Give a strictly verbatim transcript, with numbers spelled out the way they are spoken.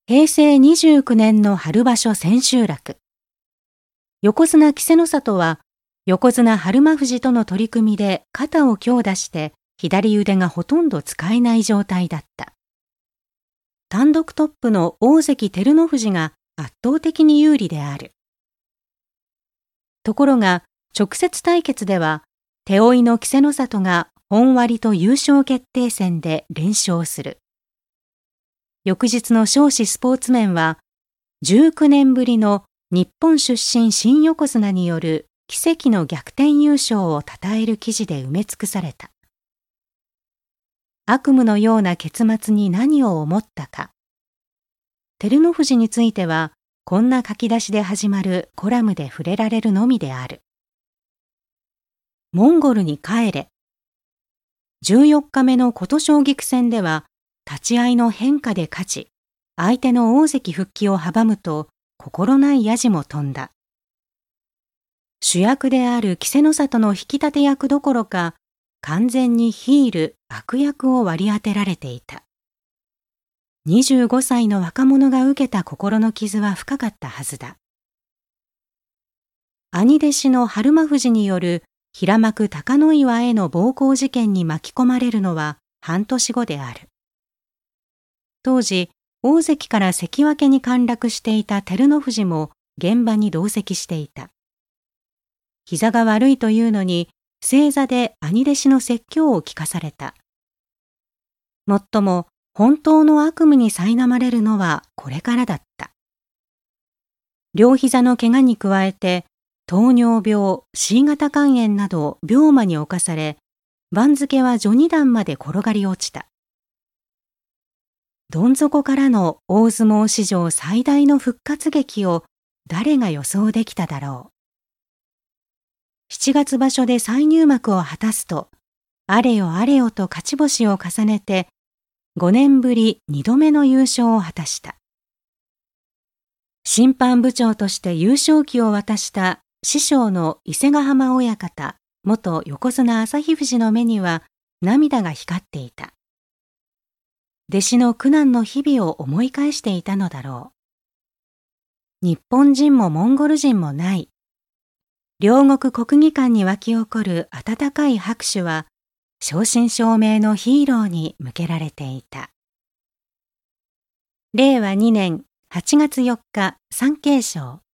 へいせいにじゅうきゅうねんの春場所千秋楽。横綱稀勢の里は、横綱日馬富士との取り組みで肩を強打して左腕がほとんど使えない状態だった。単独トップの大関照ノ富士が圧倒的に有利である。ところが、直接対決では、手負いの稀勢の里が本割と優勝決定戦で連勝する。翌日の尚志スポーツ面は、じゅうきゅうねんぶりの日本出身新横綱による奇跡の逆転優勝を称える記事で埋め尽くされた。悪夢のような結末に何を思ったか。照ノ富士については、こんな書き出しで始まるコラムで触れられるのみである。モンゴルに帰れ。じゅうよっかめの琴奨菊戦では、立ち合いの変化で勝ち、相手の大関復帰を阻むと、心ないやじも飛んだ。主役である稀勢の里の引き立て役どころか、完全にヒール、悪役を割り当てられていた。にじゅうごさいの若者が受けた心の傷は深かったはずだ。兄弟子の日馬富士による平幕貴ノ岩への暴行事件に巻き込まれるのは半年後である。当時、大関から関脇に陥落していた照ノ富士も現場に同席していた。膝が悪いというのに、正座で兄弟子の説教を聞かされた。もっとも、本当の悪夢に苛まれるのはこれからだった。両膝の怪我に加えて、糖尿病、シー 型肝炎など病魔に侵され、番付は序二段まで転がり落ちた。どん底からの大相撲史上最大の復活劇を誰が予想できただろう。七月場所で再入幕を果たすと、あれよあれよと勝ち星を重ねて、ごねんぶりにどめの優勝を果たした。審判部長として優勝旗を渡した師匠の伊勢ヶ濱親方、元横綱旭富士の目には涙が光っていた。弟子の苦難の日々を思い返していたのだろう。日本人もモンゴル人もない。両国国技館に沸き起こる温かい拍手は、正真正銘のヒーローに向けられていた。れいわにねんはちがつよっか、三景賞。